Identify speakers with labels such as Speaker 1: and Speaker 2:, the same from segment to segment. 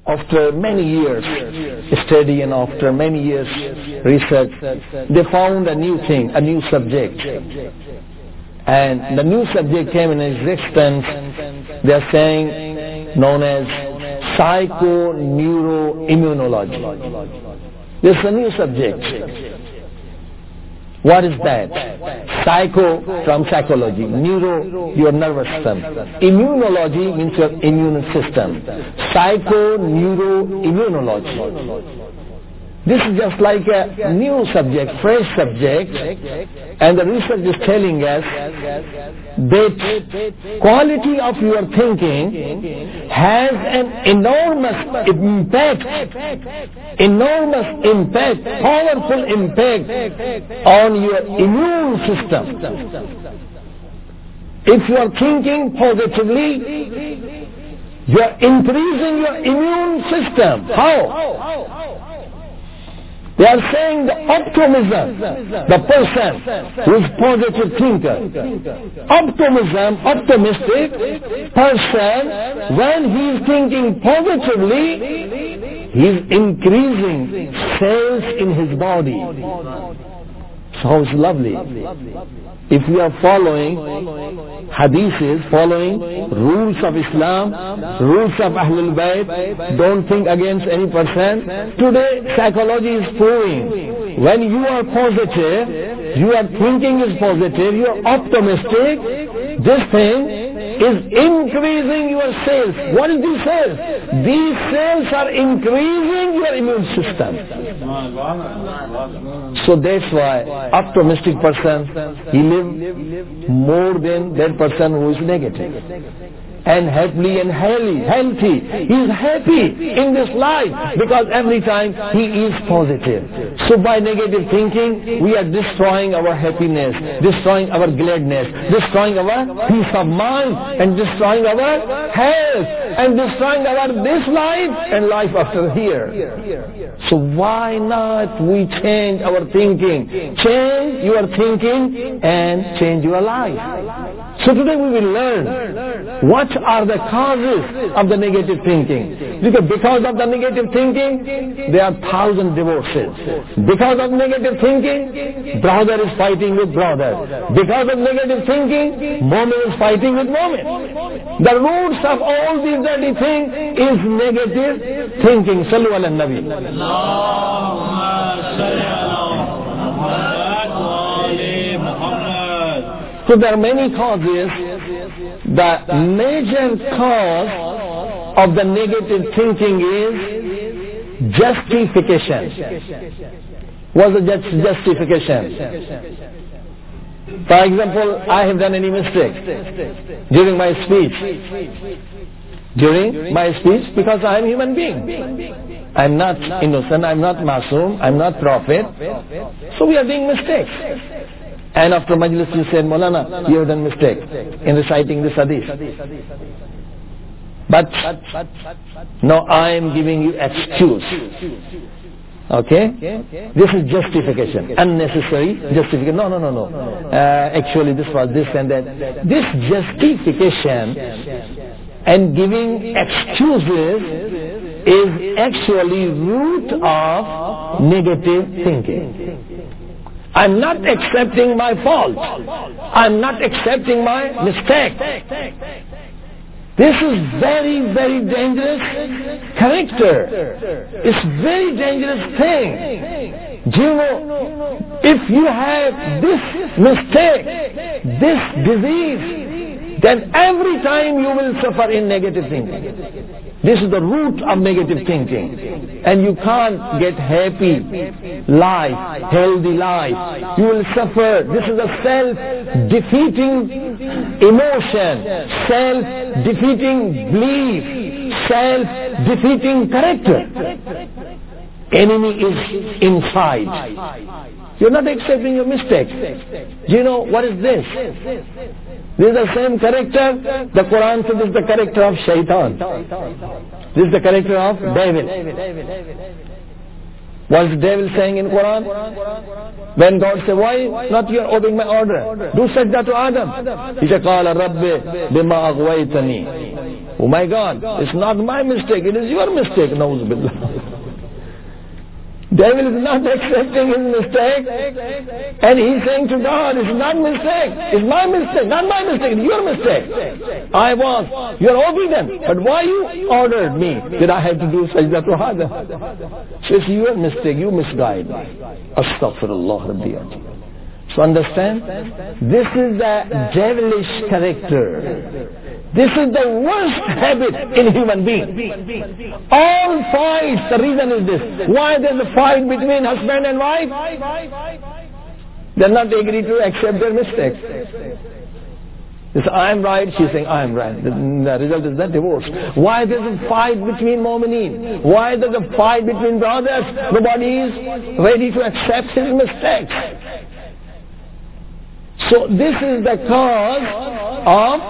Speaker 1: after many years study and after many years research, they found a new thing, a new subject. And the new subject came in existence, they are saying, known as psychoneuroimmunology. This is a new subject. What is that? Psycho from psychology, neuro, your nervous system. Immunology means your immune system. Psychoneuroimmunology. This is just like a new subject, fresh subject, and the research is telling us that quality of your thinking has an enormous impact, powerful impact on your immune system. If you are thinking positively, you are increasing your immune system. How? They are saying the optimism, the person who is positive thinker, optimistic person, when he is thinking positively, he is increasing cells in his body. So it's lovely. If we are following hadiths, following rules of Islam, rules of Ahlul Bayt, don't think against any person. Today psychology is proving when you are positive, your thinking is positive, you are optimistic, this thing is increasing your cells. What is these cells? These cells are increasing your immune system. So that's why optimistic person, he lives more than that person who is negative. And happily and healthy. He is happy in this life because every time he is positive. So by negative thinking, we are destroying our happiness, destroying our gladness, destroying our peace of mind, and destroying our health, and destroying our this life and life after here. So why not we change our thinking? Change your thinking and change your life. So today we will learn what are the causes of the negative thinking. Because of the negative thinking, there are 1,000 divorces. Because of negative thinking, brother is fighting with brother. Because of negative thinking, moment is fighting with moment. The roots of all these dirty things is negative thinking. Sallu ala Nabi. So there are many causes. The major cause of the negative thinking is justification. What's the justification? For example, I have done any mistake during my speech. Because I am a human being. I am not innocent, I am not masoom, I am not prophet. So we are doing mistakes. And after Majlis you said, Maulana, you have done mistake in reciting this hadith. But now I am giving you excuse. Okay? This is justification. Unnecessary justification. No. Actually this was this and that. This justification and giving excuses is actually root of negative thinking. I'm not accepting my fault. I'm not accepting my mistake. This is very, very dangerous character. It's very dangerous thing. Do you know, if you have this mistake, this disease, then every time you will suffer in negative thinking. This is the root of negative thinking. And you can't get happy life, healthy life. You will suffer. This is a self-defeating emotion, self-defeating belief, self-defeating character. Enemy is inside. You're not accepting your mistakes. Do you know what is this? This is the same character. The Quran says this is the character of Shaitan. This is the character of devil. What is the devil saying in Quran? When God said, why not you are obeying my order? Do sajda to Adam. He said, قَالَ رَبِّ بِمَا أَغْوَيْتَنِي Oh my God, it's not my mistake, it is your mistake. Na'udhu billah. Devil is not accepting his mistake, and he's saying to God, it's not mistake, it's my mistake, not my mistake, it's your mistake. You're obedient, but why you ordered me that I have to do sajda to hada? So it's your mistake, you misguide me. Astaghfirullah Rabbi. So understand, this is the devilish character. This is the worst habit in human being. All fights, the reason is this. Why there's a fight between husband and wife? They're not agree to accept their mistakes. They say, I am right, she's saying, I am right. The result is that divorce. Why there's a fight between mu'mineen? Why there's a fight between brothers? Nobody is ready to accept his mistakes. So this is the cause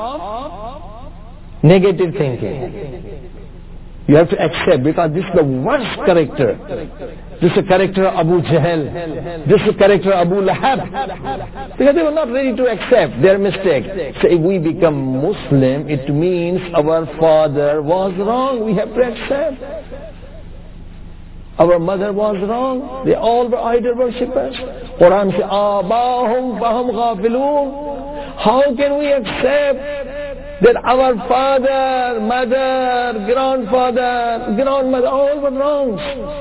Speaker 1: of negative thinking. You have to accept, because this is the worst character. This is the character of Abu Jahl. This is the character of Abu Lahab. Because they were not ready to accept their mistake. So if we become Muslim, it means our father was wrong. We have to accept. Our mother was wrong. They all were idol worshippers. Quran says, "Abahum fahum ghafilun." How can we accept that our father, mother, grandmother, all were wrong?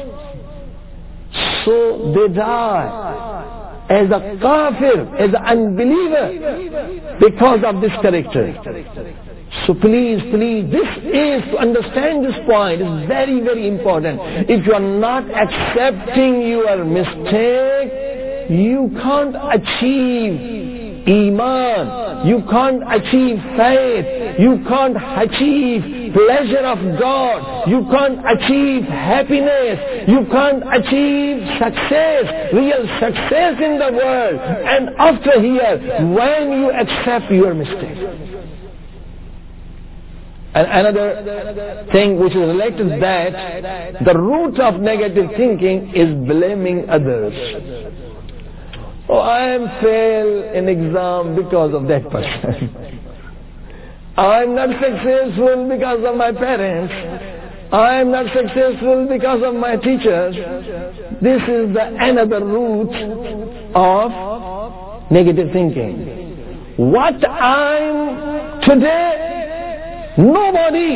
Speaker 1: So they die as a kafir, as an unbeliever, because of this character. So please, to understand this point is very, very important. If you are not accepting your mistake, you can't achieve Iman, you can't achieve faith, you can't achieve pleasure of God, you can't achieve happiness, you can't achieve success, real success in the world. And after here, when you accept your mistake. And another thing which is related to that, the root of negative thinking is blaming others. Oh, I am fail in exam because of that person. I am not successful because of my parents. I am not successful because of my teachers. This is another root of negative thinking. What I am today, nobody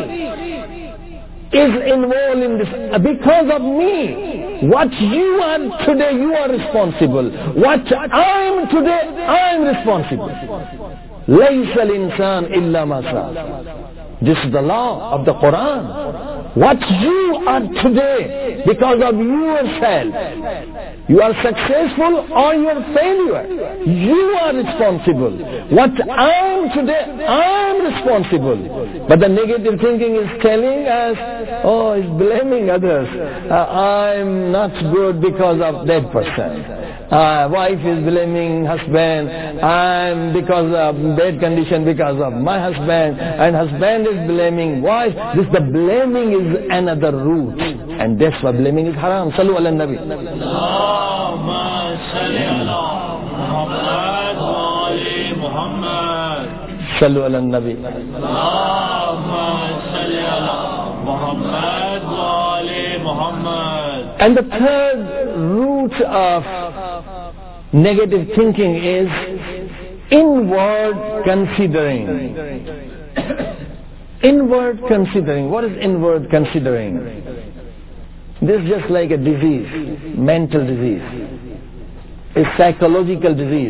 Speaker 1: is involved in this because of me. What you are today, you are responsible. What I am today, I am responsible. لَيْسَ الْإِنسَانِ إِلَّا مَا سَعَى. This is the law of the Quran. What you are today, because of yourself, you are successful or you are failure. You are responsible. What I am today, I am responsible. But the negative thinking is telling us, oh, it's blaming others. I'm not good because of that person. Wife is blaming husband. I'm because of bad condition because of my husband. And husband is blaming wife. This the blaming is another root. And that's why blaming is haram. Sallu ala nabi. Allahumma salli ala Muhammad wa ali Muhammad. Sallu ala nabi. Allahumma salli ala Muhammad wa ali Muhammad. And the third root of negative thinking is inward considering. Inward considering. What is inward considering? This is just like a disease, mental disease. A psychological disease.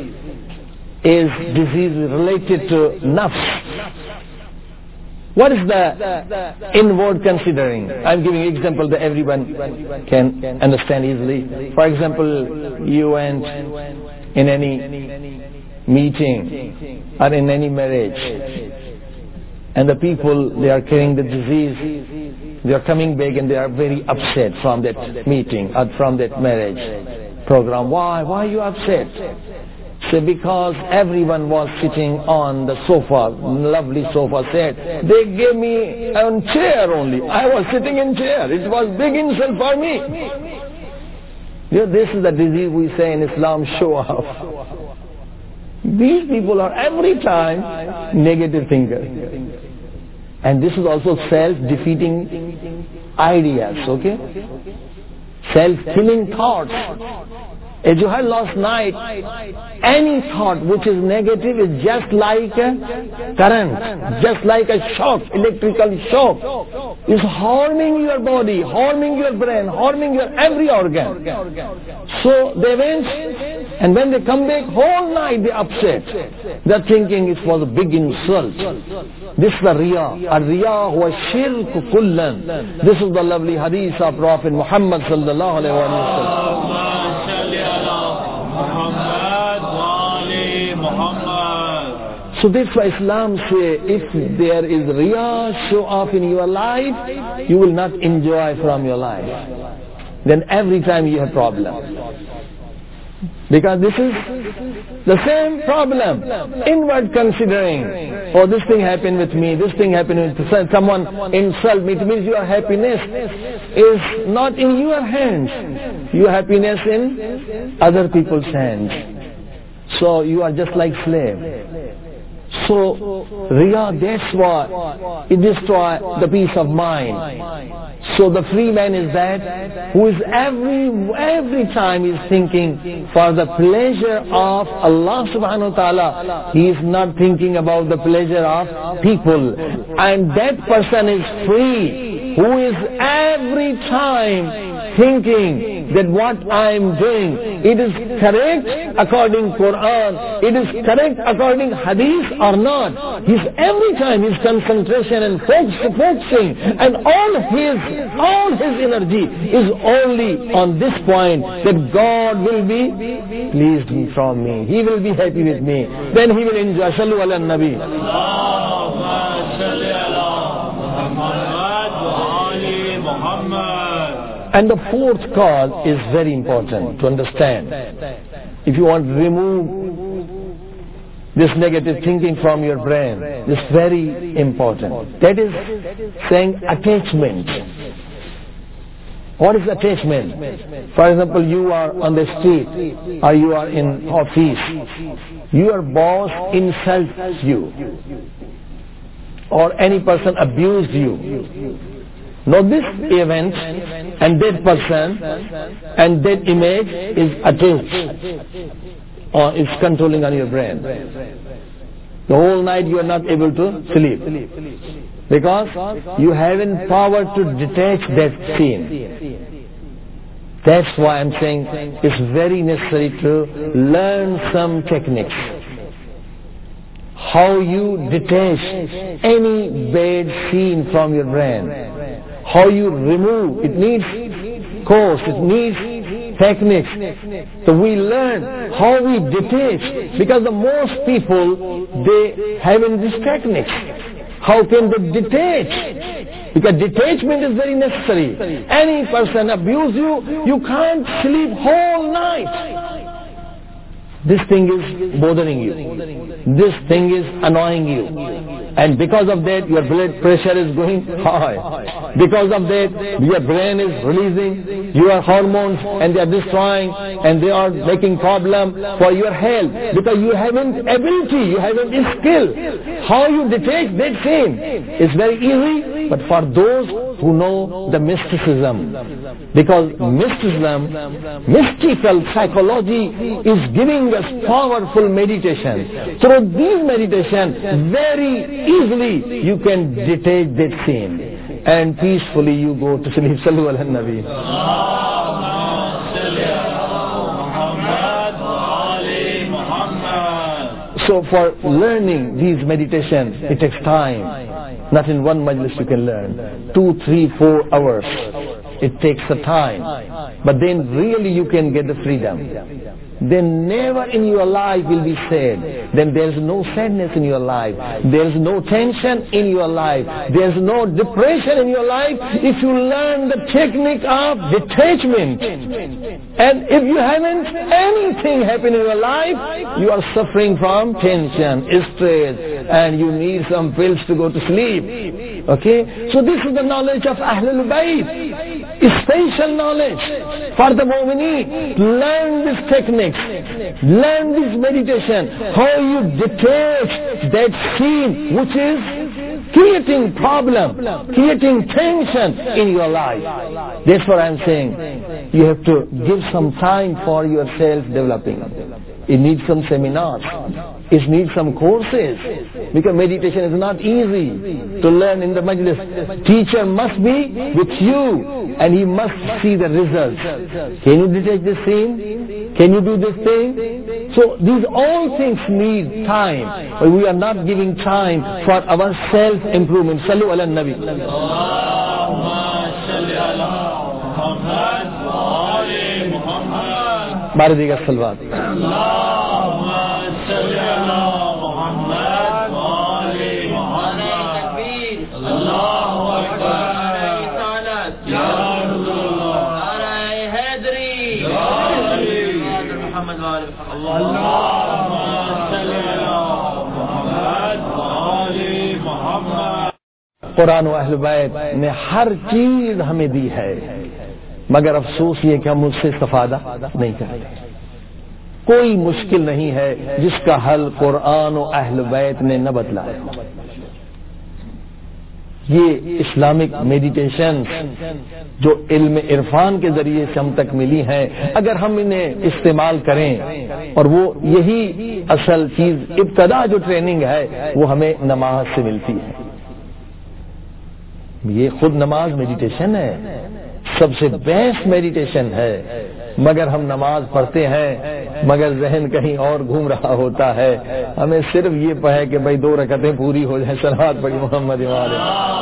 Speaker 1: Is disease related to nafs. What is the inward considering? I'm giving an example that everyone can understand easily. For example, you went in any meeting or in any marriage, and the people, they are carrying the disease, they are coming back and they are very upset from that meeting or from that marriage program. Why are you upset? So because everyone was sitting on the sofa, lovely sofa set, they gave me a chair only. I was sitting in chair. It was big insult for me. You know, this is the disease we say in Islam, show off. These people are every time negative thinkers. And this is also self-defeating ideas, okay? Self-killing thoughts. As you heard last night, any thought which is negative is just like a current, just like a shock, electrical shock. It's harming your body, harming your brain, harming your every organ. So they went, and when they come back, whole night they upset. They're thinking it was a big insult. This is the riya. Ar-riya huwa shirk kullan. This is the lovely hadith of Prophet Muhammad sallallahu alaihi wasallam. So that's why Islam says, if there is riya show off in your life, you will not enjoy from your life. Then every time you have problem. Because this is the same problem. Inward considering, oh, this thing happened with me, this thing happened with someone insult me. It means your happiness is not in your hands. Your happiness in other people's hands. So you are just like slave. So riya, that's why it destroys the peace of mind. So the free man is that who is every time is thinking for the pleasure of Allah subhanahu wa ta'ala. He is not thinking about the pleasure of people. And that person is free, who is every time thinking that what I am doing, it is correct according Quran, it is correct according Hadith or not. He's every time his concentration and focusing, and all his energy is only on this point, that God will be pleased from me. He will be happy with me. Then he will enjoy. Sallu ala Nabi. And the fourth cause is very important to understand. If you want to remove this negative thinking from your brain, it's very important. That is saying attachment. What is attachment? For example, you are on the street or you are in office. Your boss insults you, or any person abused you. Now this event and that person and that image is attached or is controlling on your brain. The whole night you are not able to sleep because you haven't power to detach that scene. That's why I'm saying it's very necessary to learn some techniques. How you detach any bad scene from your brain. How you remove, it needs course, it needs techniques. So we learn how we detach, because the most people, they haven't these techniques. How can they detach? Because detachment is very necessary. Any person abuse you, you can't sleep whole night. This thing is bothering you. This thing is annoying you. And because of that, your blood pressure is going high. Because of that, your brain is releasing your hormones and they are destroying and they are making problem for your health. Because you haven't ability, you haven't skill. How you detach that same is very easy, but for those who know the mysticism. Because mysticism, mystical psychology is giving us powerful meditation. Through these meditation, very easily you can detach that scene. And peacefully you go to sleep. Sallu ala Nabi. So for learning these meditations, it takes time. Not in one majlis you can learn. 2, 3, 4 hours. It takes the time. But then really you can get the freedom. Then never in your life will be sad. Then there is no sadness in your life. There is no tension in your life. There is no depression in your life if you learn the technique of detachment. And if you haven't anything happen in your life, you are suffering from tension, stress, and you need some pills to go to sleep. Okay? So this is the knowledge of Ahlul Bayt. Special knowledge for the mu'mineen. Learn these techniques. Learn this meditation. How you detach that scene which is creating problem, creating tension in your life. That's what I'm saying. You have to give some time for your self-developing. It needs some seminars. It needs some courses. Because meditation is not easy to learn in the majlis. Teacher must be with you and he must see the results. Can you detect this scene? Can you do this thing? So these all things need time. But we are not giving time for our self-improvement. Sallu ala Nabi. بارے دیگر سلوات. قرآن و اہل بیت نے ہر چیز ہمیں دی ہے، مگر افسوس یہ کہ ہم اس سے استفادہ نہیں کرتے. کوئی مشکل نہیں ہے جس کا حل قرآن و اہل بیت نے نہ بتلایا. یہ اسلامک میڈیٹیشن جو علم عرفان کے ذریعے سے ہم تک ملی ہیں، اگر ہم انہیں استعمال کریں، اور وہ یہی اصل چیز ابتدا جو ٹریننگ ہے وہ ہمیں نماز سے ملتی ہے. یہ خود نماز میڈیٹیشن ہے، سب سے بیسٹ میڈیٹیشن ہے. مگر ہم نماز پڑھتے ہیں مگر ذہن کہیں اور گھوم رہا ہوتا ہے. ہمیں صرف یہ ہے کہ بھائی 2 رکعتیں پوری ہو جائیں. صلوات پڑھی محمد والے.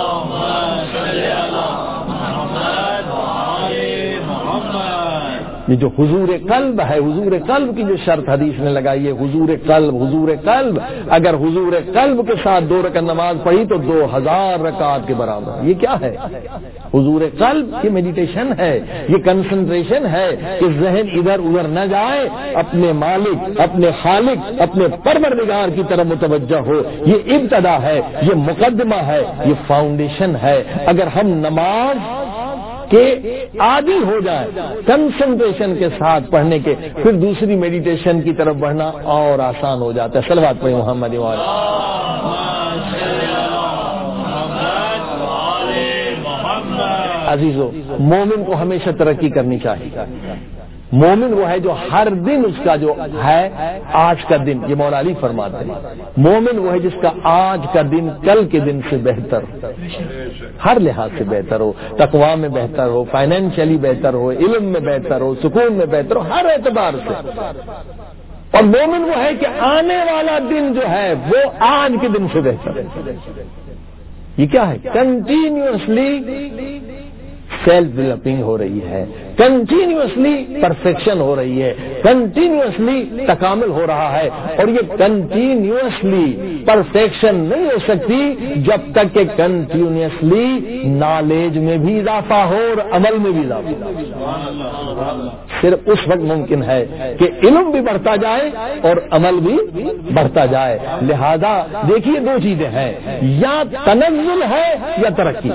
Speaker 1: یہ جو حضور قلب ہے، حضور قلب کی جو شرط حدیث نے لگائی ہے، حضور قلب، حضور قلب. اگر حضور قلب کے ساتھ 2 رکعت نماز پڑھی تو 2000 رکعت کے برابر. یہ کیا ہے؟ حضور قلب. یہ میڈیٹیشن ہے، یہ کنسنٹریشن ہے کہ ذہن ادھر ادھر نہ جائے، اپنے مالک، اپنے خالق، اپنے پروردگار کی طرف متوجہ ہو. یہ ابتدا ہے، یہ مقدمہ ہے، یہ فاؤنڈیشن ہے. اگر ہم نماز کہ عادی ہو جائے کنسنٹریشن کے ساتھ پڑھنے کے، پھر دوسری میڈیٹیشن کی طرف بڑھنا اور آسان ہو جاتا ہے. صلوات پڑھیں محمد والے. عزیزو، مومن کو ہمیشہ ترقی کرنی چاہیے. مومن وہ ہے جو ہر دن اس کا جو ہے آج کا دن، یہ مولا علی فرماتے ہیں، مومن وہ ہے جس کا آج کا دن کل کے دن سے بہتر، ہر لحاظ سے بہتر ہو، تقوی میں بہتر ہو، فائنینشلی بہتر ہو، علم میں بہتر ہو، سکون میں بہتر ہو، ہر اعتبار سے. اور مومن وہ ہے کہ آنے والا دن جو ہے وہ آج کے دن سے بہتر ہے. یہ کیا ہے؟ کنٹینیوسلی سیلف ڈیولپنگ ہو رہی ہے، کنٹینیوسلی پرفیکشن ہو رہی ہے، کنٹینیوسلی تکامل ہو رہا ہے. اور یہ کنٹینیوسلی پرفیکشن نہیں ہو سکتی جب تک کہ کنٹینیوسلی نالج میں بھی اضافہ ہو اور عمل میں بھی اضافہ ہو. صرف اس وقت ممکن ہے کہ علم بھی بڑھتا جائے اور عمل بھی بڑھتا جائے. لہذا دیکھیے 2 چیزیں ہیں، یا تنزل ہے یا ترقی.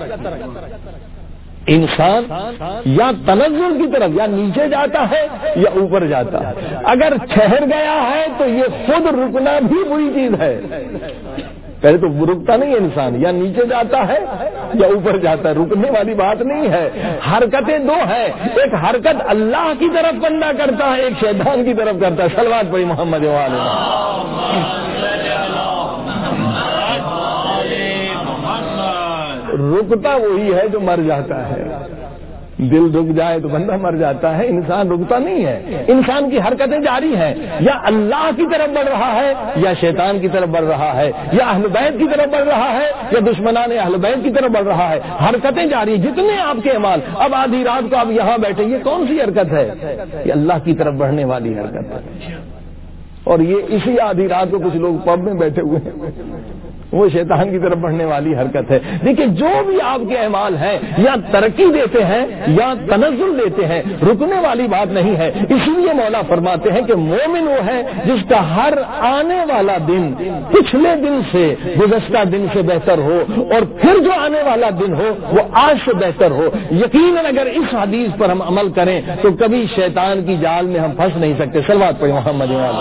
Speaker 1: انسان یا تنزل کی طرف، یا نیچے جاتا ہے یا اوپر جاتا ہے. اگر ٹھہر گیا ہے تو یہ خود رکنا بھی بری چیز ہے. پہلے تو رکتا نہیں ہے انسان، یا نیچے جاتا ہے یا اوپر جاتا ہے. رکنے والی بات نہیں ہے. حرکتیں 2 ہیں، ایک حرکت اللہ کی طرف بندہ کرتا ہے، ایک شیطان کی طرف کرتا ہے. صلوات پڑھی محمد والے. رکتا وہی ہے جو مر جاتا ہے. دل رک جائے تو بندہ مر جاتا ہے، انسان رکتا نہیں ہے. انسان کی حرکتیں جاری ہیں، یا اللہ کی طرف بڑھ رہا ہے یا شیطان کی طرف بڑھ رہا ہے، یا اہل بیت کی طرف بڑھ رہا ہے یا دشمنان اہل بیت کی طرف بڑھ رہا ہے. حرکتیں جاری، جتنے آپ کے اعمال. اب آدھی رات کو آپ یہاں بیٹھے، یہ کون سی حرکت ہے؟ یہ اللہ کی طرف بڑھنے والی حرکت ہے. اور یہ اسی آدھی رات کو کچھ لوگ پب میں بیٹھے ہوئے ہیں، وہ شیطان کی طرف بڑھنے والی حرکت ہے. دیکھیں جو بھی آپ کے اعمال ہیں یا ترقی دیتے ہیں یا تنزل دیتے ہیں، رکنے والی بات نہیں ہے. اس لیے مولا فرماتے ہیں کہ مومن وہ ہے جس کا ہر آنے والا دن پچھلے دن سے، گزشتہ دن سے بہتر ہو، اور پھر جو آنے والا دن ہو وہ آج سے بہتر ہو. یقیناً اگر اس حدیث پر ہم عمل کریں تو کبھی شیطان کی جال میں ہم پھنس نہیں سکتے. صلوات پڑھیں محمد والے.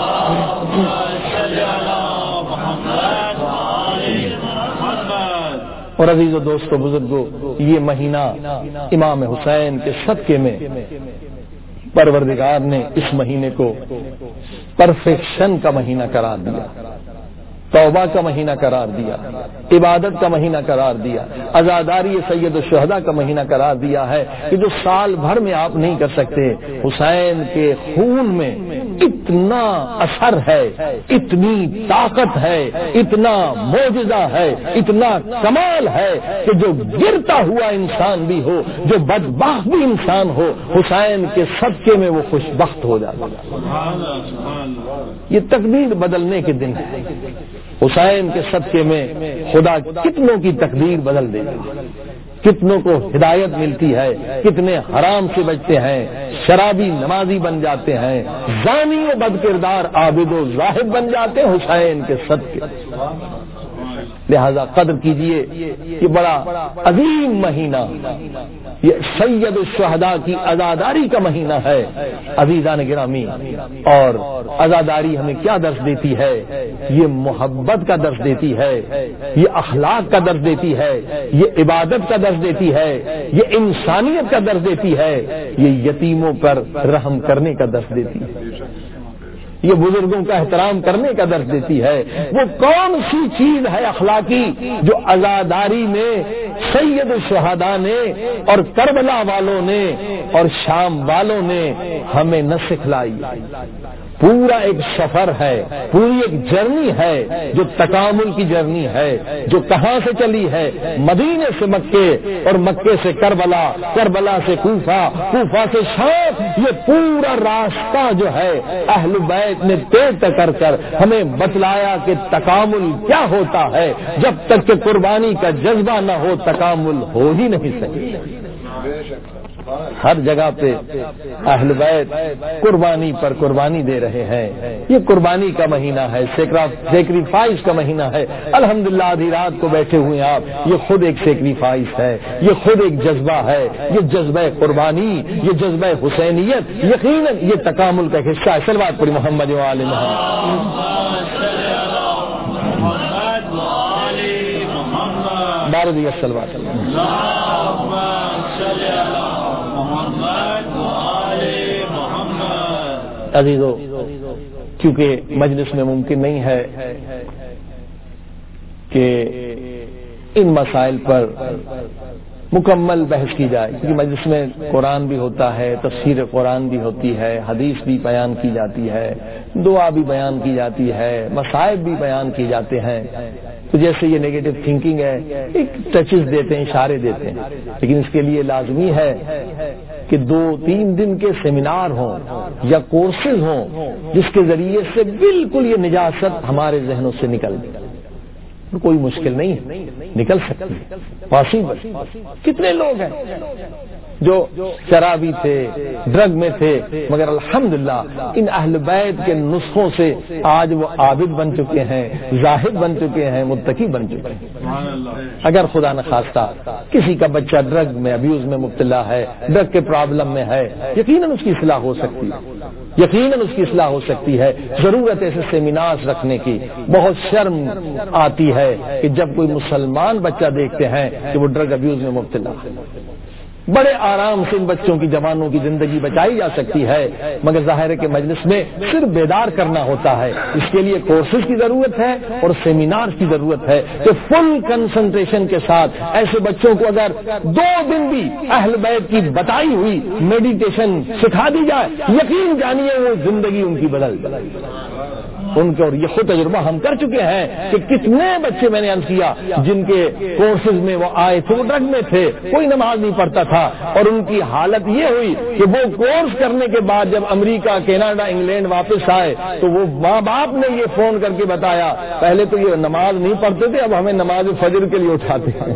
Speaker 1: اور عزیز و دوستو بزرگو، یہ مہینہ امام حسین کے صدقے میں پروردگار نے اس مہینے کو پرفیکشن کا مہینہ قرار دیا، توبہ کا مہینہ قرار دیا، عبادت کا مہینہ قرار دیا، عزاداری سید الشہداء کا مہینہ قرار دیا ہے کہ جو سال بھر میں آپ نہیں کر سکتے۔ حسین کے خون میں اتنا اثر ہے، اتنی طاقت ہے، اتنا معجزہ ہے، اتنا کمال ہے کہ جو گرتا ہوا انسان بھی ہو، جو بدبخت بھی انسان ہو، حسین کے صدقے میں وہ خوشبخت ہو جاتا ہے۔ یہ تقدیر بدلنے کے دن ہے۔ حسین کے صدقے میں خدا کتنوں کی تقدیر بدل دے گا، کتنوں کو ہدایت ملتی ہے، کتنے حرام سے بچتے ہیں، شرابی نمازی بن جاتے ہیں، زانی و بد کردار عابد و زاہد بن جاتے ہیں حسین کے صدقے۔ لہذا قدر کیجئے، یہ بڑا عظیم مہینہ، یہ سید الشہداء کی عزاداری کا مہینہ ہے۔ عزیزان گرامی، اور عزاداری ہمیں کیا درس دیتی ہے؟ یہ محبت کا درس دیتی ہے، یہ اخلاق کا درس دیتی ہے، یہ عبادت کا درس دیتی ہے، یہ انسانیت کا درس دیتی ہے، یہ یتیموں پر رحم کرنے کا درس دیتی ہے، یہ بزرگوں کا احترام کرنے کا درس دیتی ہے۔ وہ کون سی چیز ہے اخلاقی جو عزاداری میں سید الشہداء نے اور کربلا والوں نے اور شام والوں نے ہمیں نہ سکھلائی؟ پورا ایک سفر ہے، پوری ایک جرنی ہے جو تکامل کی جرنی ہے، جو کہاں سے چلی ہے؟ مدینے سے مکے، اور مکے سے کربلا، کربلا سے کوفہ، کوفہ سے شام۔ یہ پورا راستہ جو ہے اہل بیت نے طے کر کر ہمیں بتلایا کہ تکامل کیا ہوتا ہے۔ جب تک کہ قربانی کا جذبہ نہ ہو تکامل ہو ہی نہیں سکے۔ ہر جگہ پہ اہل بیت قربانی پر قربانی دے رہے ہیں۔ یہ قربانی کا مہینہ ہے، سیکریفائس کا مہینہ ہے۔ الحمدللہ آدھی رات کو بیٹھے ہوئے آپ، یہ خود ایک سیکریفائس ہے، یہ خود ایک جذبہ ہے، یہ جذبہ قربانی، یہ جذبہ حسینیت یقیناً یہ تکامل کا حصہ ہے۔ صلوات پڑھی محمد و آل محمد۔ بارہ دیگر صلوات۔ عزیزو، کیونکہ مجلس میں ممکن نہیں ہے کہ ان مسائل پر مکمل بحث کی جائے، کیونکہ مجلس میں قرآن بھی ہوتا ہے، تفسیر قرآن بھی ہوتی ہے، حدیث بھی بیان کی جاتی ہے، دعا بھی بیان کی جاتی ہے، مصائب بھی بیان کیے جاتے ہیں۔ تو جیسے یہ نیگیٹو تھنکنگ ہے، ایک ٹچز دیتے ہیں، اشارے دیتے ہیں، لیکن اس کے لیے لازمی ہے کہ 2-3 دن کے سیمینار ہوں یا کورسز ہوں جس کے ذریعے سے بالکل یہ نجاست ہمارے ذہنوں سے نکل جائے۔ کوئی مشکل نہیں ہے، نکل سکتی ہے، پاسبل۔ کتنے لوگ ہیں جو شرابی تھے، ڈرگ میں تھے، مگر الحمدللہ ان اہل بیت کے نسخوں سے آج وہ عابد بن چکے ہیں، زاہد بن چکے ہیں، متقی بن چکے ہیں۔ اگر خدا نخواستہ کسی کا بچہ ڈرگ میں، ابیوز میں مبتلا ہے، ڈرگ کے پرابلم میں ہے، یقیناً اس کی اصلاح ہو سکتی ہے، یقیناً اس کی اصلاح ہو سکتی ہے۔ ضرورت ہے ایسے سیمینار رکھنے کی۔ بہت شرم آتی ہے کہ جب کوئی مسلمان بچہ دیکھتے ہیں کہ وہ ڈرگ ابیوز میں مبتلا ہے۔ بڑے آرام سے ان بچوں کی، جوانوں کی زندگی بچائی جا سکتی ہے، مگر ظاہر ہے کہ مجلس میں صرف بیدار کرنا ہوتا ہے۔ اس کے لیے کورسز کی ضرورت ہے اور سیمینار کی ضرورت ہے کہ فل کنسنٹریشن کے ساتھ ایسے بچوں کو اگر 2 دن بھی اہل بیت کی بتائی ہوئی میڈیٹیشن سکھا دی جائے، یقین جانیے وہ زندگی ان کی بدل جائے ان کے۔ اور یہ خود تجربہ ہم کر چکے ہیں کہ کتنے بچے میں نے عرض کیا جن کے کورسز میں وہ آئے تھے، وہ ڈرگ میں تھے، کوئی نماز نہیں پڑھتا تھا، اور ان کی حالت یہ ہوئی کہ وہ کورس کرنے کے بعد جب امریکہ، کینیڈا، انگلینڈ واپس آئے تو وہ ماں باپ نے یہ فون کر کے بتایا، پہلے تو یہ نماز نہیں پڑھتے تھے، اب ہمیں نماز فجر کے لیے اٹھاتے ہیں۔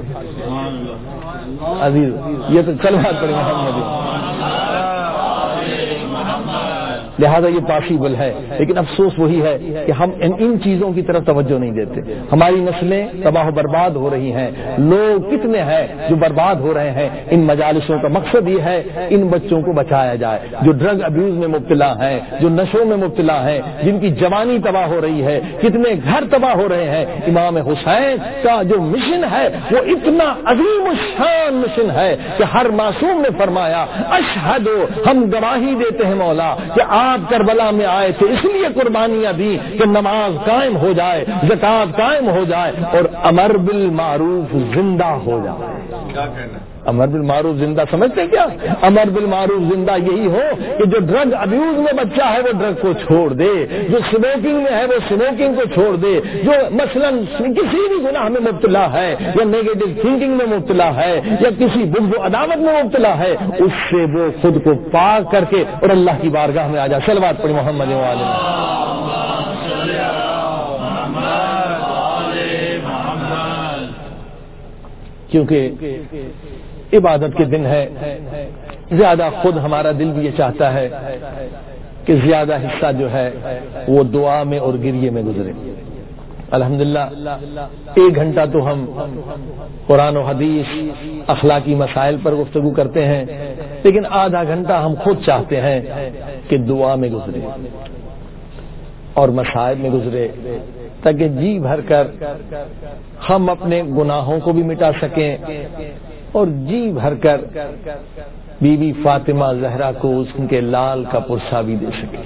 Speaker 1: عزیز، یہ تو صلوات پڑھی محمد۔ لہذا یہ پاسبل ہے، لیکن افسوس وہی ہے کہ ہم ان چیزوں کی طرف توجہ نہیں دیتے. ہماری نسلیں تباہ و برباد ہو رہی ہیں. لوگ کتنے ہیں جو برباد ہو رہے ہیں. ان مجالسوں کا مقصد یہ ہے ان بچوں کو بچایا جائے جو ڈرگ ابیوز میں مبتلا ہیں، جو نشوں میں مبتلا ہیں، جن کی جوانی تباہ ہو رہی ہے، کتنے گھر تباہ ہو رہے ہیں. امام حسین کا جو مشن ہے وہ اتنا عظیم الشان مشن ہے کہ ہر معصوم نے فرمایا اشہد، ہم گواہی دیتے ہیں مولا کہ آپ کربلا میں آئے تھے، اس لیے قربانیاں دی کہ نماز قائم ہو جائے، زکوٰۃ قائم ہو جائے اور امر بالمعروف زندہ ہو جائے. کیا کہنا امر بالمعروف زندہ سمجھتے ہیں کیا؟ امر بالمعروف زندہ یہی ہو کہ جو ڈرگ ابیوز میں بچہ ہے وہ ڈرگ کو چھوڑ دے، جو سموکنگ میں ہے وہ سموکنگ کو چھوڑ دے، جو مثلا کسی بھی گناہ میں مبتلا ہے یا نیگیٹو تھنکنگ میں مبتلا ہے یا کسی بغض و عداوت میں مبتلا ہے، اس سے وہ خود کو پاک کر کے اور اللہ کی بارگاہ میں آ جائے. صلوات پڑھی محمد و آلہ. کیونکہ عبادت کے دن ہے، زیادہ خود ہمارا دل بھی یہ چاہتا ہے کہ زیادہ حصہ جو ہے وہ دعا میں اور گریے میں گزرے. الحمدللہ 1 گھنٹہ تو ہم قرآن و حدیث اخلاقی مسائل پر گفتگو کرتے ہیں، لیکن آدھا گھنٹہ ہم خود چاہتے ہیں کہ دعا میں گزرے اور مسائل میں گزرے، تاکہ جی بھر کر ہم اپنے گناہوں کو بھی مٹا سکیں اور جی بھر کر بی بی فاطمہ زہرا کو اس کے لال کا پرسہ بھی دے سکیں.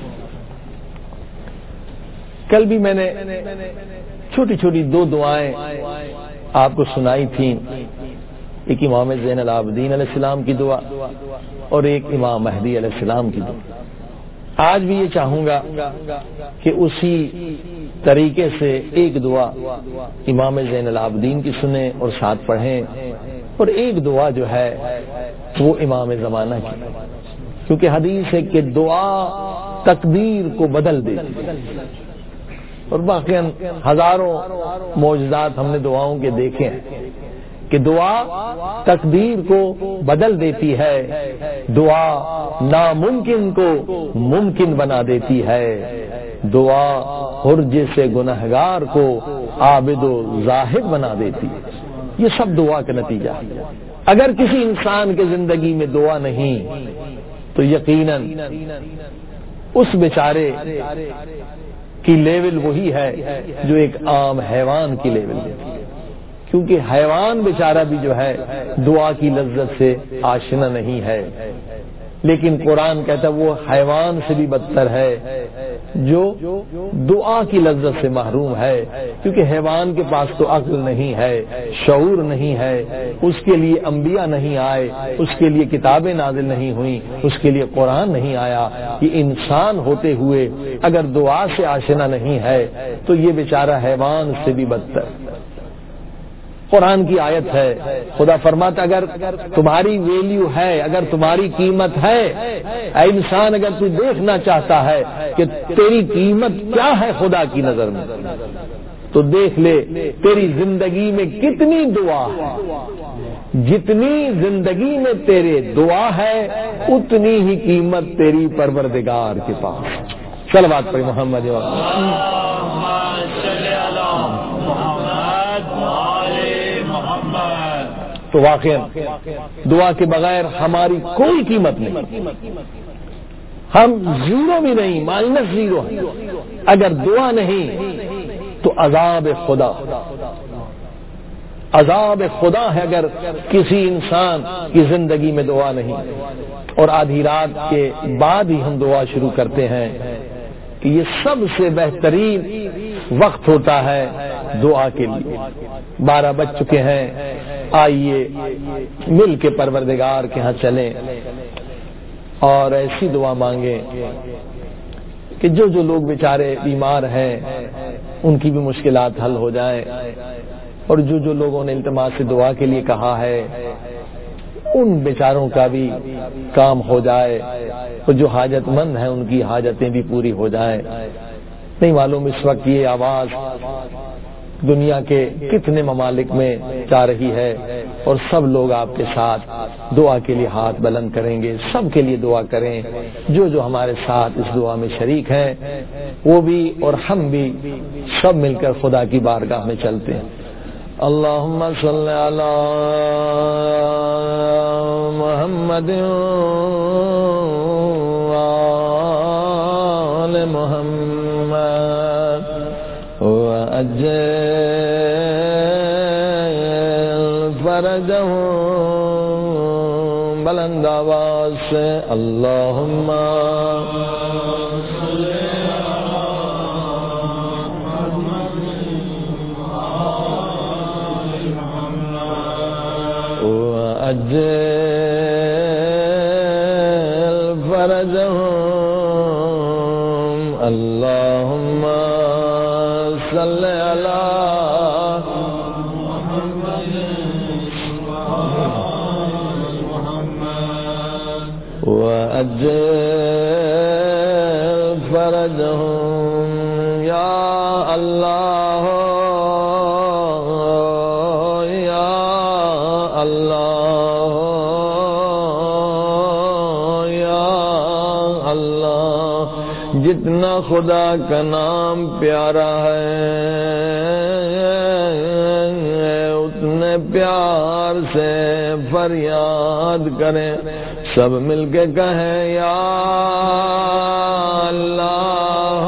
Speaker 1: کل بھی میں نے چھوٹی چھوٹی 2 دعائیں آپ کو سنائی تھیں، ایک امام زین العابدین علیہ السلام کی دعا اور ایک امام مہدی علیہ السلام کی دعا. آج بھی یہ چاہوں گا کہ اسی طریقے سے ایک دعا امام زین العابدین کی سنیں اور ساتھ پڑھیں، اور ایک دعا جو ہے وہ امام زمانہ کی، کیونکہ حدیث ہے کہ دعا تقدیر کو بدل دیتی ہے. اور باقی ہزاروں معجزات ہم نے دعاؤں کے دیکھے ہیں کہ دعا تقدیر کو بدل دیتی ہے، دعا ناممکن کو ممکن بنا دیتی ہے، دعا حرج سے گنہگار کو عابد و زاہد بنا دیتی ہے. یہ سب دعا کا نتیجہ ہے. اگر کسی انسان کے زندگی میں دعا نہیں تو یقیناً اس بیچارے کی لیول وہی ہے جو ایک عام حیوان کی لیول ہے، کیونکہ حیوان بیچارہ بھی جو ہے دعا کی لذت سے آشنا نہیں ہے. لیکن قرآن کہتا ہے وہ حیوان سے بھی بدتر ہے جو دعا کی لذت سے محروم ہے، کیونکہ حیوان کے پاس تو عقل نہیں ہے، شعور نہیں ہے، اس کے لیے انبیاء نہیں آئے، اس کے لیے کتابیں نازل نہیں ہوئیں، اس کے لیے قرآن نہیں آیا. یہ انسان ہوتے ہوئے اگر دعا سے آشنا نہیں ہے تو یہ بیچارہ حیوان سے بھی بدتر. قرآن کی آیت ہے، خدا فرماتا اگر تمہاری ویلیو ہے، اگر تمہاری قیمت ہے، اے انسان اگر تو دیکھنا چاہتا ہے کہ تیری قیمت کیا ہے خدا کی نظر میں، تو دیکھ لے تیری زندگی میں کتنی دعا ہے. جتنی زندگی میں تیرے دعا ہے اتنی ہی قیمت تیری پروردگار کے پاس. صلوات پڑھ محمد. تو واقعا دعا کے بغیر ہماری کوئی قیمت نہیں، ہم زیرو بھی نہیں، مائنس زیرو ہیں. اگر دعا نہیں تو عذاب خدا ہے اگر کسی انسان کی زندگی میں دعا نہیں. اور آدھی رات کے بعد ہی ہم دعا شروع کرتے ہیں کہ یہ سب سے بہترین وقت ہوتا ہے دعا کے لیے. 12 بج چکے ہیں، آئیے مل کے پروردگار کے ہاں چلیں اور ایسی دعا مانگیں کہ جو لوگ بیچارے بیمار ہیں ان کی بھی مشکلات حل ہو جائیں، اور جو لوگوں نے التماس سے دعا کے لیے کہا ہے ان بیچاروں کا بھی کام ہو جائے، اور جو حاجت مند ہیں ان کی حاجتیں بھی پوری ہو جائیں. نہیں معلوم اس وقت یہ آواز دنیا کے کتنے ممالک میں جا رہی ہے، اور سب لوگ آپ کے ساتھ دعا کے لیے ہاتھ بلند کریں گے. سب کے لیے دعا کریں، جو ہمارے ساتھ اس دعا میں شریک ہیں وہ بھی اور ہم بھی، سب مل کر خدا کی بارگاہ میں چلتے ہیں. اللہم صلی علی محمد وآل محمد وعجل فرجہم. بلند آواز سے اللہم عجل فرجهم. اللهم صل على محمد وعجل فرجهم. يا الله جتنا خدا کا نام پیارا ہے اتنے پیار سے فریاد کریں، سب مل کے کہیں یا اللہ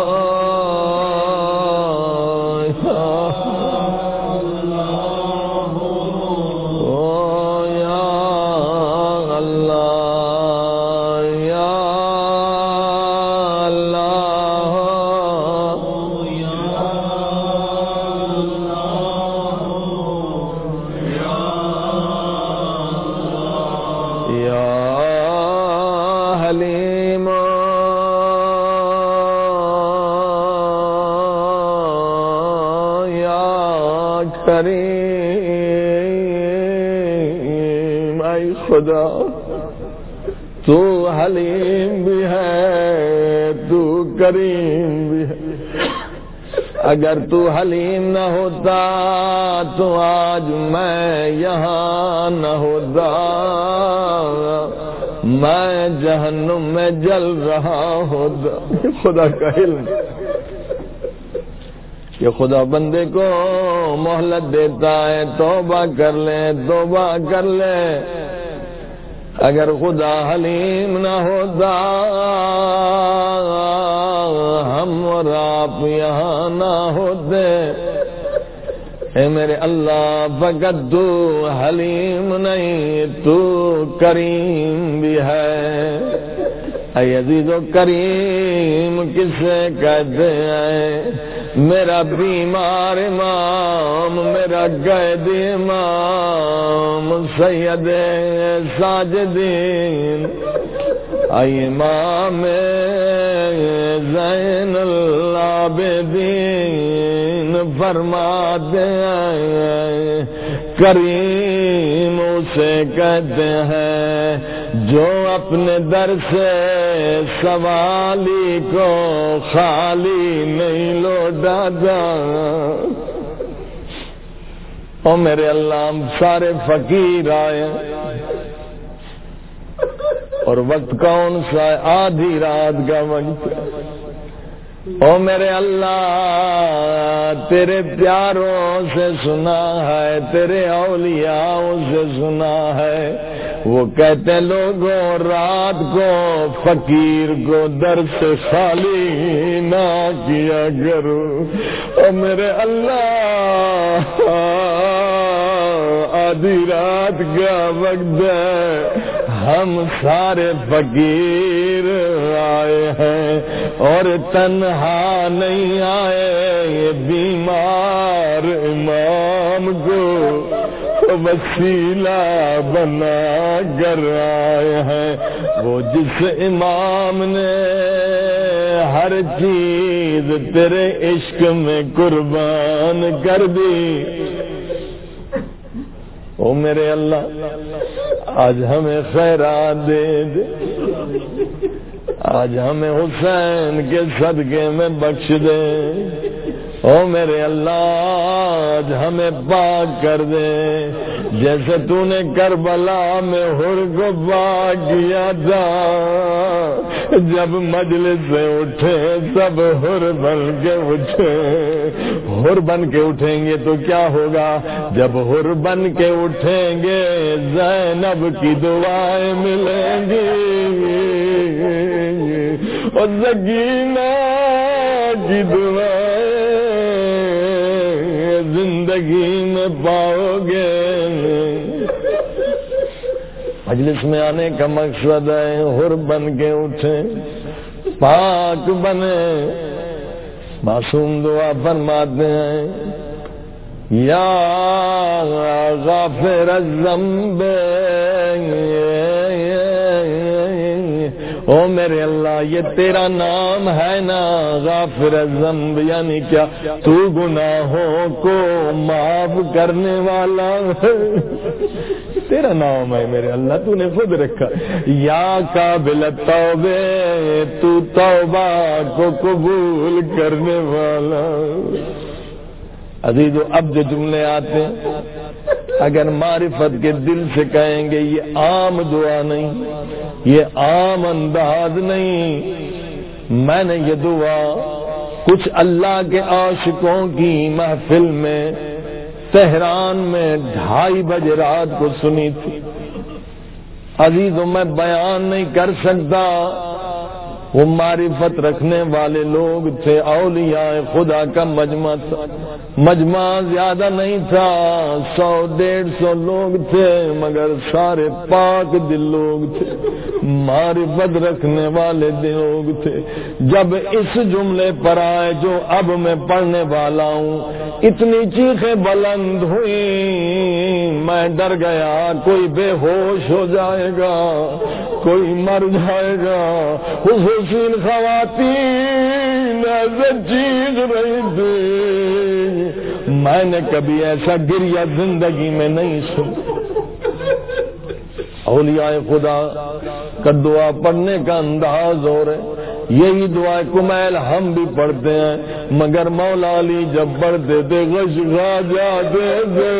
Speaker 1: کریم. اے خدا تو حلیم بھی ہے، تو کریم بھی ہے. اگر تو حلیم نہ ہوتا تو آج میں یہاں نہ ہوتا، میں جہنم میں جل رہا ہوتا. خدا کا علم کہ خدا بندے کو مہلت دیتا ہے، توبہ کر لے توبہ کر لے. اگر خدا حلیم نہ ہوتا ہم اور آپ یہاں نہ ہوتے. اے میرے اللہ فقط تو حلیم نہیں، تو کریم بھی ہے. اے عزیز و کریم کسے کہتے ہیں؟ میرا بیمار امام، میرا قید امام، سید ساجدین، اے امام زین العابدین فرماتے ہیں کریم اسے کہتے ہیں جو اپنے در سے سوالی کو خالی نہیں لوٹاتا. او میرے اللہ ہم سارے فقیر آئے اور وقت کون سا ہے؟ آدھی رات کا وقت. او میرے اللہ تیرے پیاروں سے سنا ہے، تیرے اولیاء سے سنا ہے، وہ کہتے لوگوں رات کو فقیر کو در سے خالی نہ کیا کرو. او میرے اللہ آدھی رات کا وقت ہے، ہم سارے فقیر آئے ہیں اور تنہا نہیں آئے، یہ بیمار امام کو وسیلہ بنا کر آئے ہیں. وہ جس امام نے ہر چیز تیرے عشق میں قربان کر دی. او میرے اللہ آج ہمیں خیرات دے دے، آج ہمیں حسین کے صدقے میں بخش دے.
Speaker 2: او میرے اللہ آج ہمیں پاک کر دے جیسے تو نے کربلا میں حر کو پاک کیا تھا. جب مجلس سے اٹھے سب حر بن کے اٹھے. حر بن کے اٹھیں گے تو کیا ہوگا؟ جب حر بن کے اٹھیں گے زینب کی دعائیں ملیں گی اور سکینہ کی دعائیں زندگی میں پاؤ گے. مجلس میں آنے کا مقصد ہے حر بن کے اٹھیں پاک بنے. معصوم دعا فرماتے ہیں یا غافر الذنب، او میرے اللہ یہ تیرا نام ہے نا غافر الذنب، یعنی کیا؟ تو گناہوں کو معاف کرنے والا تیرا نام ہے میرے اللہ، تو نے خود رکھا. یا قابل التوبہ، تو توبہ کو قبول کرنے والا. عزیزو اب جو جملے آتے ہیں اگر معرفت کے دل سے کہیں گے یہ عام دعا نہیں، یہ عام انداز نہیں. میں نے یہ دعا کچھ اللہ کے عاشقوں کی محفل میں تہران میں 2:30 بجے رات کو سنی تھی. عزیزو میں بیان نہیں کر سکتا. وہ معرفت رکھنے والے لوگ تھے، اولیاء خدا کا مجمع تھا. مجمع زیادہ نہیں تھا، 100-150 لوگ تھے، مگر سارے پاک دل لوگ تھے، معرفت رکھنے والے لوگ تھے. جب اس جملے پر آئے جو اب میں پڑھنے والا ہوں، اتنی چیخیں بلند ہوئی میں ڈر گیا کوئی بے ہوش ہو جائے گا، کوئی مر جائے گا. حسین خواتین ایسے چیخ رہی تھی، میں نے کبھی ایسا گریہ زندگی میں نہیں سنا. اولیاء خدا کا دعا پڑھنے کا انداز اور ہے. یہی دعا کمیل ہم بھی پڑھتے ہیں، مگر مولا علی جب پڑھتے تھے غشغا جاتے تھے.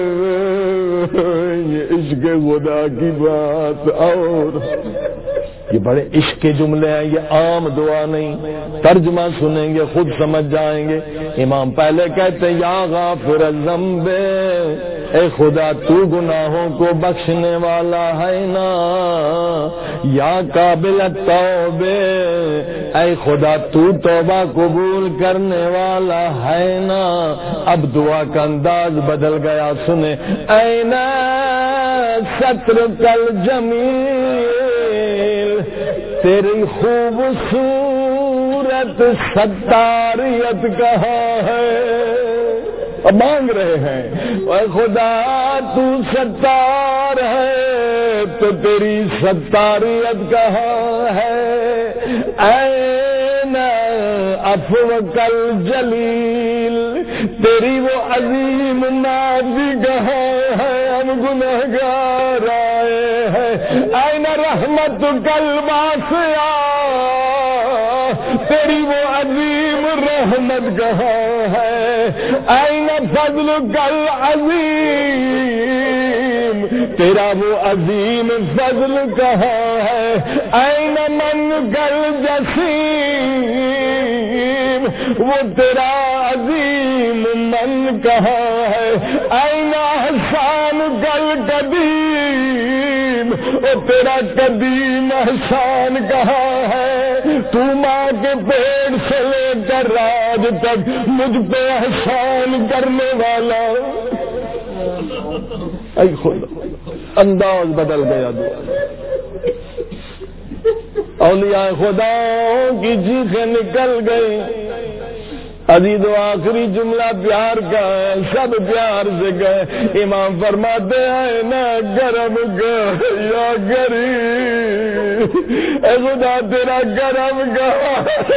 Speaker 2: یہ عشق خدا کی بات. اور یہ بڑے عشق کے جملے ہیں، یہ عام دعا نہیں. ترجمہ سنیں گے خود سمجھ جائیں گے. امام پہلے کہتے یا غافر الذنب، اے خدا تو گناہوں کو بخشنے والا ہے نا. یا قابل التوبہ، اے خدا تو توبہ قبول کرنے والا ہے نا. اب دعا کا انداز بدل گیا، سنیں. این سترک الجمیل، تیری خوبصورت ستاریت کہاں ہے. اب مانگ رہے ہیں اے خدا تو ستار ہے تو تیری ستاریت کہاں ہے. این عفوک الجلیل، تیری وہ عظیم نازی کہاں ہے. ہم گنہگار آئے ہیں. این رحمتک الواسعہ، تیری وہ عظیم رحمت کہاں ہے. این فضلک العظیم، تیرا وہ عظیم فضل کہاں ہے. این منک الجسیم، وہ تیرا عظیم من کہاں ہے. این احسانک القدیم، وہ تیرا قدیم احسان کہاں ہے. تو ماں کے پیٹ سے لے کر آج تک مجھ پہ احسان کرنے والا. اے خدا انداز بدل گیا. اولیاء خدا کی چیخیں نکل گئی. عزیز و آخری جملہ پیار کا ہے، سب پیار سے گئے. امام فرماتے ہیں نا گرم گئے یا غریب، اے خدا تیرا گرم گا.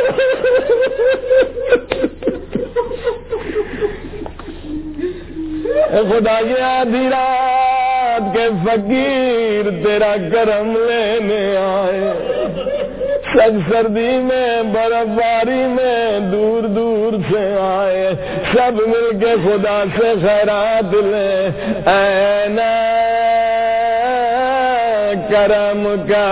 Speaker 2: اے خدا یہ آدھی رات کے فقیر تیرا کرم لینے آئے. سخت سردی میں برف باری میں دور دور سے آئے سب مل کے خدا سے خیرات لیں این کرم کا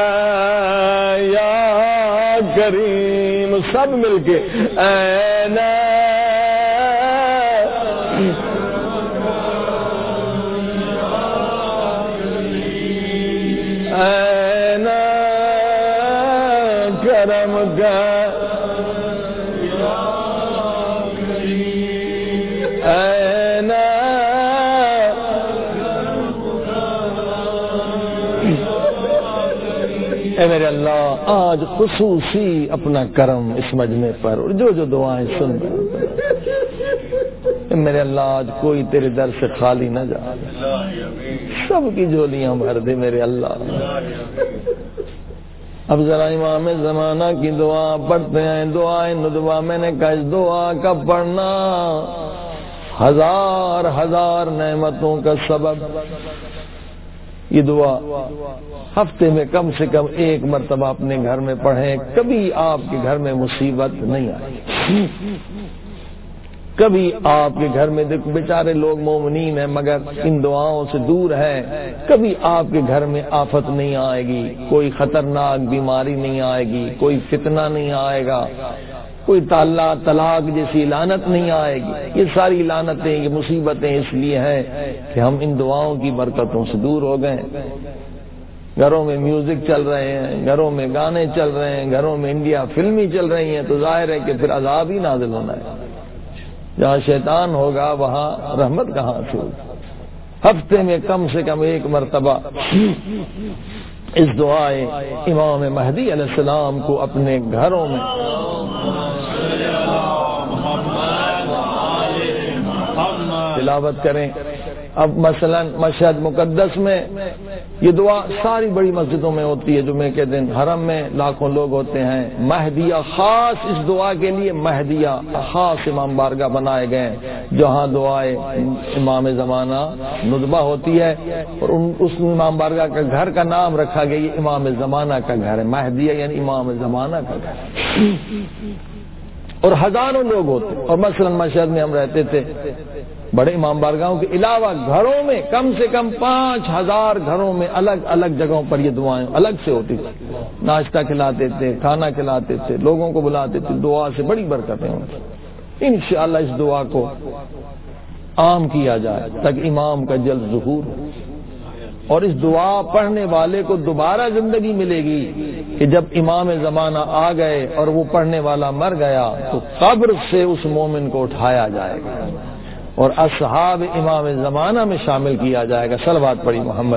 Speaker 2: یا کریم سب مل کے این کرم کا اے میرے اللہ آج خصوصی اپنا کرم اس مجمع پر اور جو جو دعائیں سن رہے میرے اللہ آج کوئی تیرے در سے خالی نہ جا سب کی جھولیاں بھر دے میرے اللہ اب ذرا امام زمانہ کی دعا پڑھتے ہیں دعائیں ندوہ میں نے کہا اس دعا کا پڑھنا ہزار ہزار نعمتوں کا سبب یہ دعا ہفتے میں کم سے کم ایک مرتبہ اپنے گھر میں پڑھیں کبھی آپ کے گھر میں مصیبت نہیں آئے کبھی آپ کے گھر میں دیکھ بیچارے لوگ مومنین ہیں مگر ان دعاؤں سے دور ہے کبھی آپ کے گھر میں آفت نہیں آئے گی کوئی خطرناک بیماری نہیں آئے گی کوئی فتنہ نہیں آئے گا کوئی طلاق جیسی لعنت نہیں آئے گی یہ ساری لعنتیں یہ مصیبتیں اس لیے ہیں کہ ہم ان دعاؤں کی برکتوں سے دور ہو گئے گھروں میں میوزک چل رہے ہیں گھروں میں گانے چل رہے ہیں گھروں میں انڈیا فلمیں چل رہی ہیں تو ظاہر ہے کہ پھر عذاب ہی نازل ہونا ہے جہاں شیطان ہوگا وہاں رحمت کہاں سے ہوگی ہفتے میں کم سے کم ایک مرتبہ اس دعائے امام مہدی علیہ السلام کو اپنے گھروں میں تلاوت کریں اب مثلا مشہد مقدس میں یہ دعا ساری بڑی مسجدوں میں ہوتی ہے جمعے کے دن حرم میں لاکھوں لوگ ہوتے ہیں مہدیہ خاص اس دعا کے لیے مہدیہ خاص امام بارگاہ بنائے گئے جہاں دعائے امام زمانہ ندبہ ہوتی ہے اور اس امام بارگاہ کا گھر کا نام رکھا گیا یہ امام زمانہ کا گھر ہے مہدیہ یعنی امام زمانہ کا گھر اور ہزاروں لوگ ہوتے اور مثلا مشہد میں ہم رہتے تھے بڑے امام بارگاہوں کے علاوہ گھروں میں کم سے کم 5000 گھروں میں الگ الگ جگہوں پر یہ دعائیں الگ سے ہوتی تھی ناشتہ کھلاتے تھے کھانا کھلاتے تھے لوگوں کو بلاتے تھے دعا سے بڑی برکتیں ہوتی انشاءاللہ اس دعا کو عام کیا جائے تاکہ امام کا جلد ظہور ہو اور اس دعا پڑھنے والے کو دوبارہ زندگی ملے گی کہ جب امام زمانہ آ گئے اور وہ پڑھنے والا مر گیا تو قبر سے اس مومن کو اٹھایا جائے گا اور اصحاب امام زمانہ میں شامل کیا جائے گا صلوات پڑھی محمد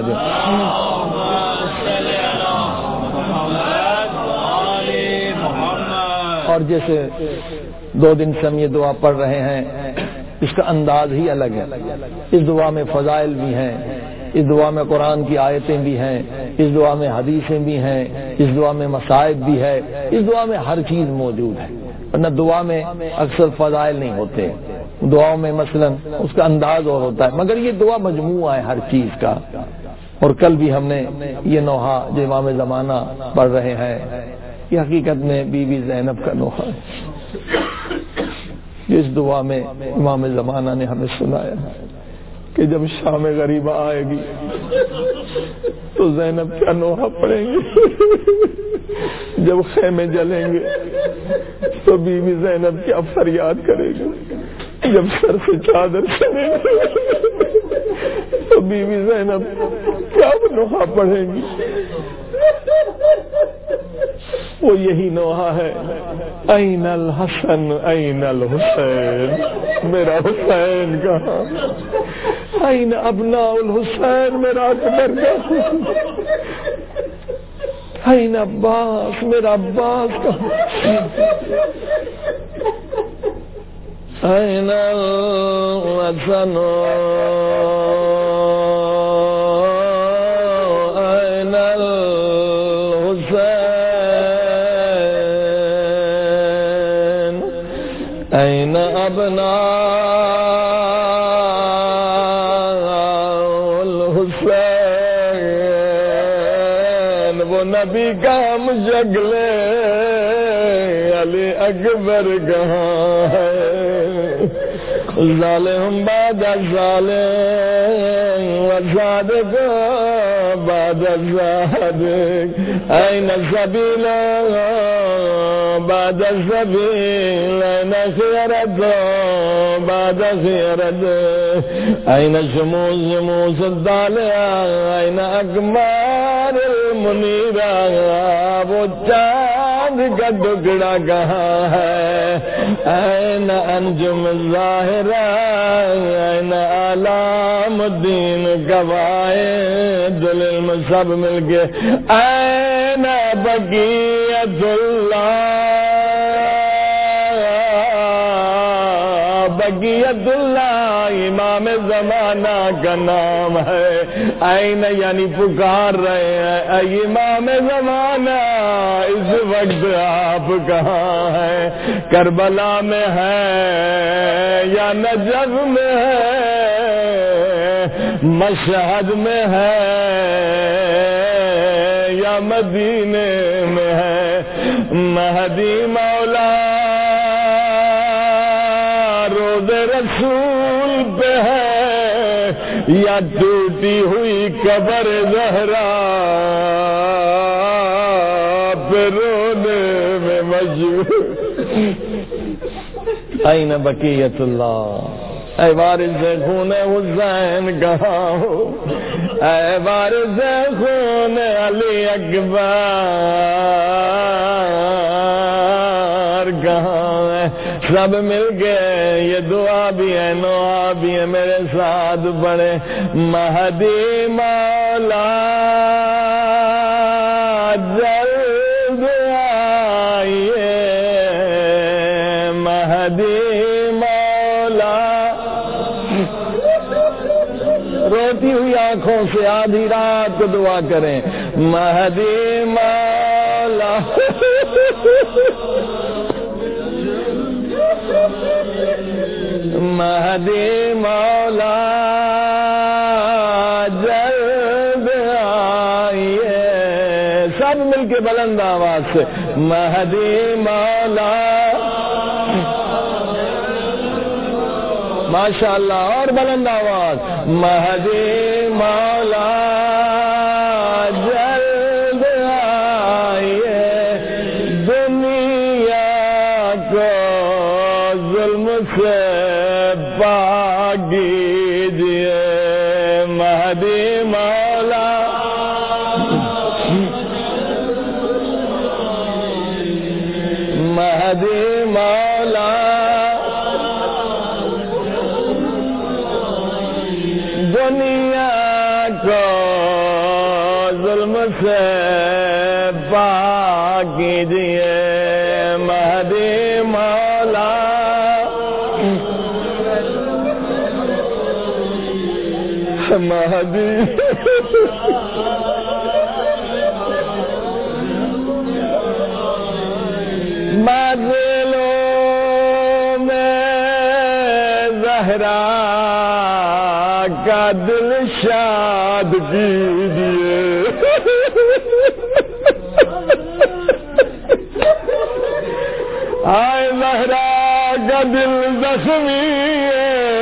Speaker 2: اور جیسے 2 دن سے ہم یہ دعا پڑھ رہے ہیں اس کا انداز ہی الگ ہے اس دعا میں فضائل بھی ہیں اس دعا میں قرآن کی آیتیں بھی ہیں اس دعا میں حدیثیں بھی ہیں اس دعا میں مصائب بھی ہے اس دعا میں ہر چیز موجود ہے ورنہ دعا میں اکثر فضائل نہیں ہوتے دعاؤں میں مثلا اس کا انداز اور ہوتا ہے مگر یہ دعا مجموعہ ہے ہر چیز کا اور کل بھی ہم نے یہ نوحہ جو امام زمانہ پڑھ رہے ہیں یہ حقیقت میں بی بی زینب کا نوحہ ہے جس دعا میں امام زمانہ نے ہمیں سنایا کہ جب شام غریبہ آئے گی تو زینب کا نوحہ پڑھیں گے جب خیمے جلیں گے تو بی بی زینب کیا فریاد کرے گی جب سر سے چادر چلے گی تو بی بی زینب کیا نوحہ پڑھیں گی وہ یہی نوحہ ہے این الحسن این الحسین میرا حسین کہاں این ابناء الحسین میرا اکبر کہاں این عباس میرا عباس کہاں این الحسن این الحسین این ابناء الحسین وہ نبی کا ہم شکل علی اکبر کہاں ہے ظالم بعد الظالم وصادق بعد الصادق أين السبيل بعد السبيل أين خيرة بعد خيرة أين شموس الطالعة أين أقمار المنيرة وہ چاند کا ٹکڑا کہاں ہے این انجم الظاہرہ این علام الدین قواعد العلم سب مل کے این بقیت اللہ بقیت اللہ امام زمانہ کا نام ہے این یعنی پکار رہے ہیں اے امام زمانہ اس وقت آپ کہاں ہیں کربلا میں ہے یا نجف میں ہے مشہد میں ہے یا مدینے میں ہے مہدی مولا روز رسول پہ ہے یا ٹوٹی ہوئی قبر زہرا پہ رونے میں مجبور این بقیت اللہ اے وارث خون حسین کہاں ہو اے وارث خون علی اکبر کہاں ہے سب مل گئے یہ دعا بھی ہے نعا بھی ہے میرے ساتھ پڑھے مہدی مولا جلد آئیے مہدی مولا روتی ہوئی آنکھوں سے آدھی رات کو دعا کریں مہدی مولا مہدی مولا جلد آئیے سب مل کے بلند آواز سے مہدی مولا ماشاءاللہ اور بلند آواز مہدی مولا جلد آئیے دنیا کو ظلم سے پاک کیجیے مہدی مولا مہدی مولا دنیا کو ظلم سے پاک کیجیے مہدی مولا مہدی مظلوم زہرا کا دل شاد کیجیے آئے زہرا کا دل زخمی ہے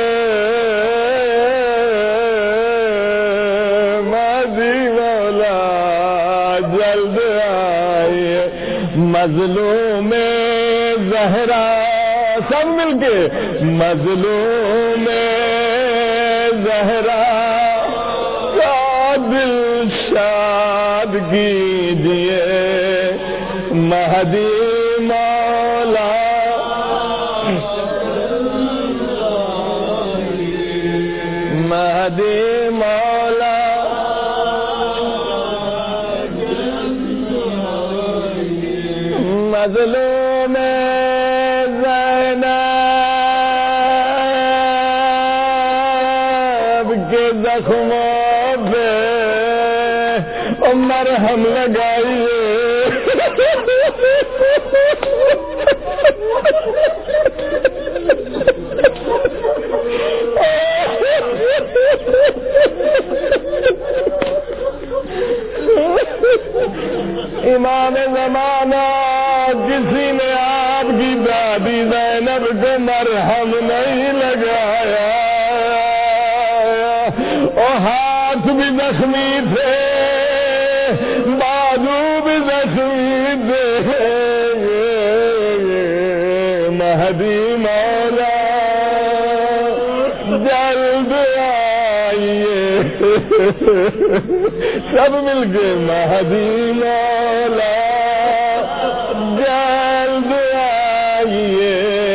Speaker 2: مظلوم زہرا سب مل کے مظلوم زہرا کا دل شاد کیجیے مہدی مولا مہدی مولا مظلوم زینب کے زخموں پہ مرہم لگائیے امام زمانہ کسی نے آپ کی دادی زینب کو مرہم نہیں لگایا، اور ہاتھ بھی زخمی تھے، بازو بھی زخمی تھے، مہدی مولا جلد آئیے، سب مل کے مہدی مولا جلد آئیے،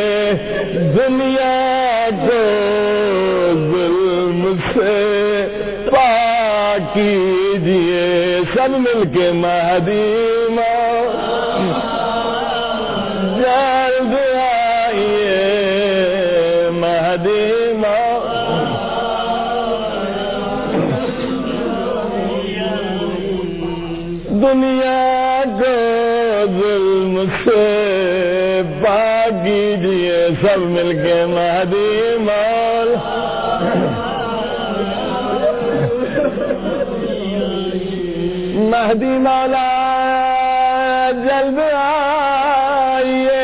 Speaker 2: دنیا کو ظلم سے پاک کیجیے، سب مل کے مہدی مولا جلد آئیے، مہدی دنیا کو ظلم سے پاک کیجیے، سب مل کے مہدی مولا مہدی مولا جلد آئیے،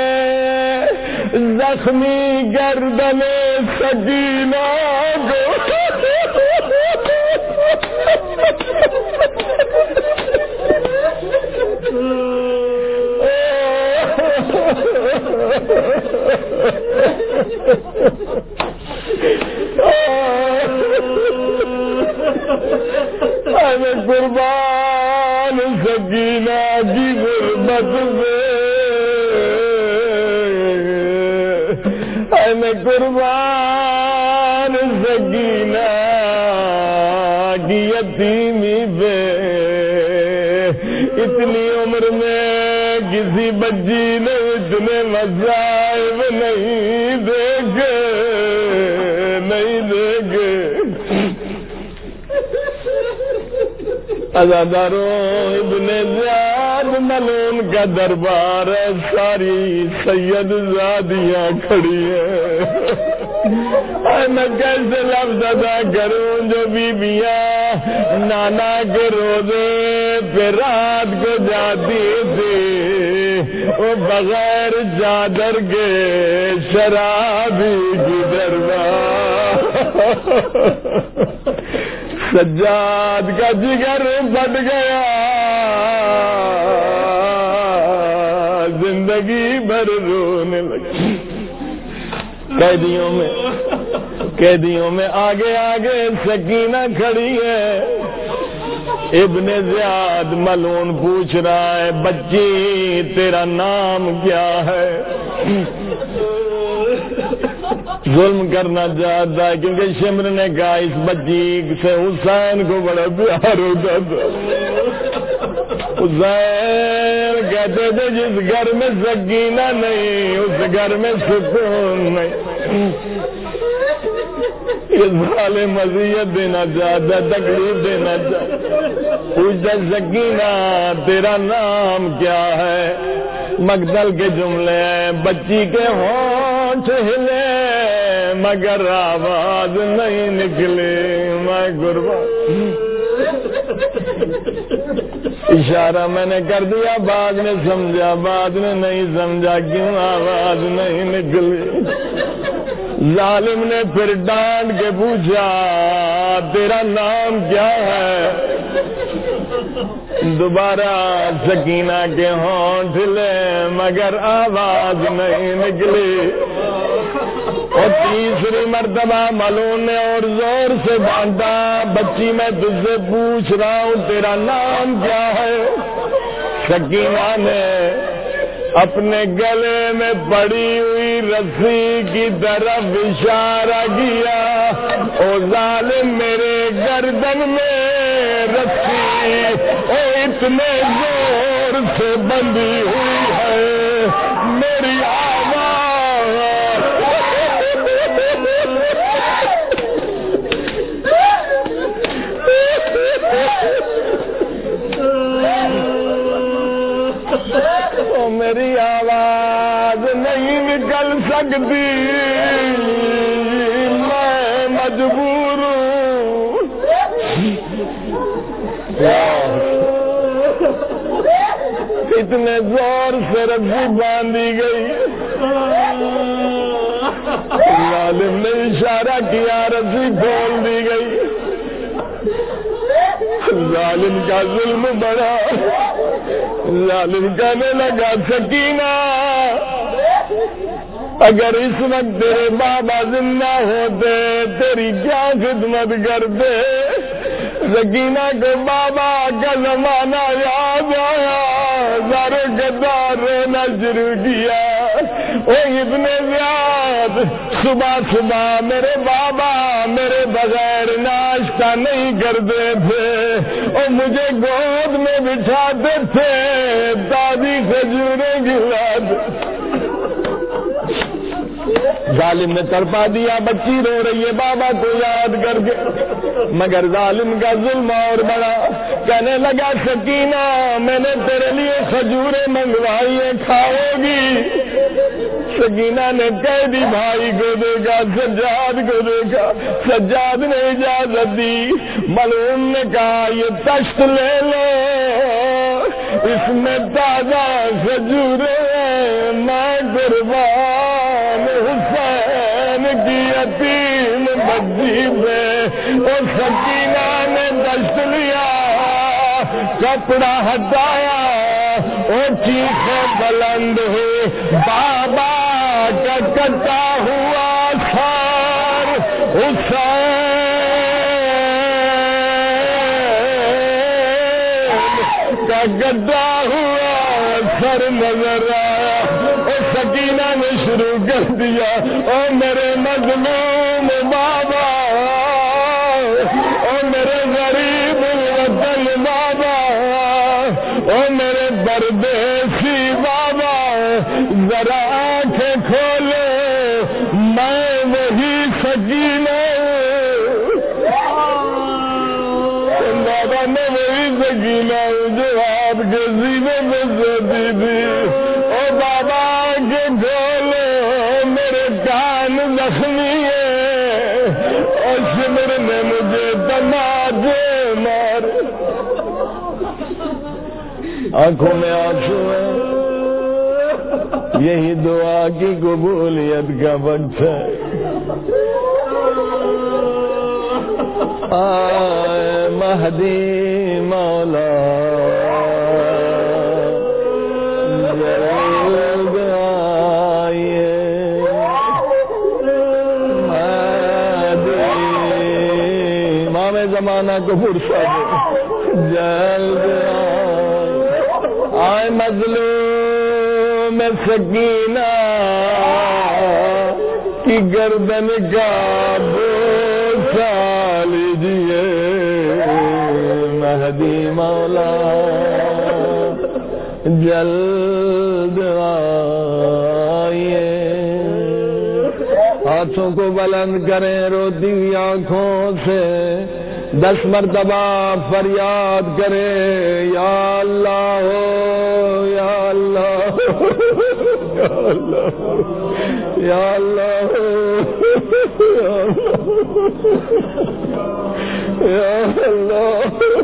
Speaker 2: زخمی گردن سکینہ کو میں قربان سکینہ کی غربت سے، میں قربان سکینہ کی یتیمی پہ، اتنی عمر میں کسی بچی نے اتنے مصائب نہیں دیکھے، نہیں دیکھے۔ عزاداروں ابن زیاد ملون کا دربار ہے، ساری سید زادیاں کھڑی ہیں، میں کیسے لفظ ادا کروں جو بیویاں نانا کے روزے پہ رات کو جاتی تھی، وہ بغیر چادر کے شرابی کی دربار، سجاد کا جگر پھٹ گیا، زندگی بھر رونے لگی۔ قیدیوں میں آگے آگے سکینہ کھڑی ہے، ابن زیاد ملون پوچھ رہا ہے، بچی تیرا نام کیا ہے؟ ظلم کرنا چاہتا ہے کیونکہ شمر نے کہا اس بچی سے حسین کو بڑا پیار ہوتا تھا، حسین کہتے تھے جس گھر میں سکینہ نہیں اس گھر میں سکون نہیں، اس ظالم اذیت دینا چاہتا، تکلیف دینا چاہتا، پوچھتا سکینہ تیرا نام کیا ہے؟ مقتل کے جملے ہیں، بچی کے ہونٹ ہلے مگر آواز نہیں نکلی، میں قربان، اشارہ میں نے کر دیا، بعد میں سمجھا، بعد میں نہیں سمجھا، کیوں آواز نہیں نکلی؟ ظالم نے پھر ڈانٹ کے پوچھا تیرا نام کیا ہے؟ دوبارہ سکینہ کے ہونٹ ہلے مگر آواز نہیں نکلی، اور تیسری مرتبہ ملون نے اور زور سے ڈانٹا، بچی میں تجھ سے پوچھ رہا ہوں تیرا نام کیا ہے؟ سکینہ نے اپنے گلے میں پڑی ہوئی رسی کی طرف اشارہ کیا، او ظالم میرے گردن میں رسی او اتنے زور سے بندھی ہوئی ہے، میری میری آواز نہیں نکل سکتی، میں مجبور ہوں۔ اتنے زور سے رسی باندھی گئی، ظالم نے اشارہ کیا، رسی کھول دی گئی۔ ظالم کا ظلم بڑا، ظالم کہنے لگا سکینہ اگر اس وقت تیرے بابا زندہ ہوتے تیری کیا خدمت کرتے؟ سکینہ کو بابا کا زمانہ یاد آیا، زارو گدار رونا شروع کیا۔ او ابن زیاد، صبح صبح میرے بابا میرے بغیر ناشتہ نہیں کرتے تھے، اور مجھے گود میں بٹھاتے تھے، دادی کھجوریں کھلاتے۔ ظالم نے تڑپا دیا، بچی رو رہی ہے بابا کو یاد کر کے، مگر ظالم کا ظلم اور بڑا۔ کہنے لگا سکینہ میں نے تیرے لیے کھجوریں منگوائی ہیں، کھاؤ گی؟ سکینہ نے قیدی بھائی کو دیکھا، سجاد کو دیکھا، سجاد نے اجازت دی۔ ملعون نے کہا یہ تشت لے لو، اس میں تازہ کھجوریں ہیں، میں قربان حسین کی یتیم بچی پہ۔ اور سکینہ نے دست لیا، کپڑا ہٹایا، اور چیخیں بلند ہوئے، بابا کا کٹا ہوا سر حسین کا کٹا ہوا سر نظر آیا۔ اور سکینہ نے شروع کر دیا، او میرے مظلوم بابا، او میرے غریب الوطن بابا، او میرے پردیسی بابا، ذرا آنکھیں کھولو، میں وہی سکینہ ہوں۔ بابا میں وہی سکینہ ہوں جو آپ کے سینے میں سوتی تھی۔ او بابا آنکھیں کھولو، میرے کان زخمی ہے، اور شمر نے مجھے تماچے مارے۔ آنکھوں میں آنسو ہے، یہی دعا کی قبولیت کا وقت ہے۔ آئے مہدی مولا جلد آئیے، مہدی امام زمانہ کو فرصت جلد آئے، مظلوم سکینہ کی گردن کا بوسہ لیجیے، مہدی مولا جلد آئیے۔ ہاتھوں کو بلند کریں روتی ہوئی آنکھوں سے، 10 مرتبہ فریاد کرے، یا اللہ ہو، یا اللہ یا اللہ یا اللہ یا اللہ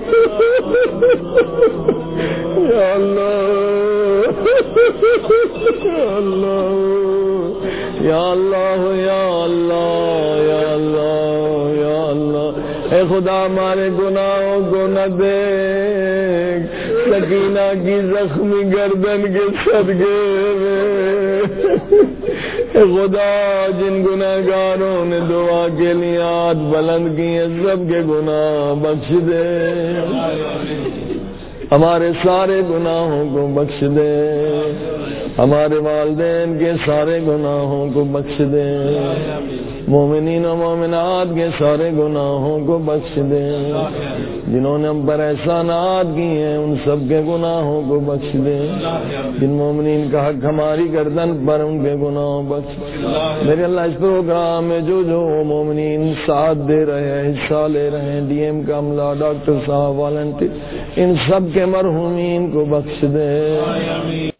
Speaker 2: یا اللہ یا اللہ یا اللہ یا اللہ یا اللہ۔ اے خدا ہمارے گناہوں کو نہ دیکھ، سکینہ کی زخمی گردن کے صدقے اے خدا جن گناہگاروں نے دعا کے لیے ہاتھ بلند کیے سب کے گناہ بخش دے، ہمارے سارے گناہوں کو بخش دے، ہمارے والدین کے سارے گناہوں کو بخش دے، مومنین و مومنات کے سارے گناہوں کو بخش دے، جنہوں نے ہم پر احسانات کیے ہیں ان سب کے گناہوں کو بخش دے، جن مومنین کا حق ہماری گردن پر ان کے گناہوں بخش دے۔ میرے اللہ اس پروگرام میں جو مومنین ساتھ دے رہے ہیں، حصہ لے رہے ہیں، ڈی ایم کا عملہ، ڈاکٹر صاحب، والنٹیر، ان سب کے مرحومین کو بخش دے۔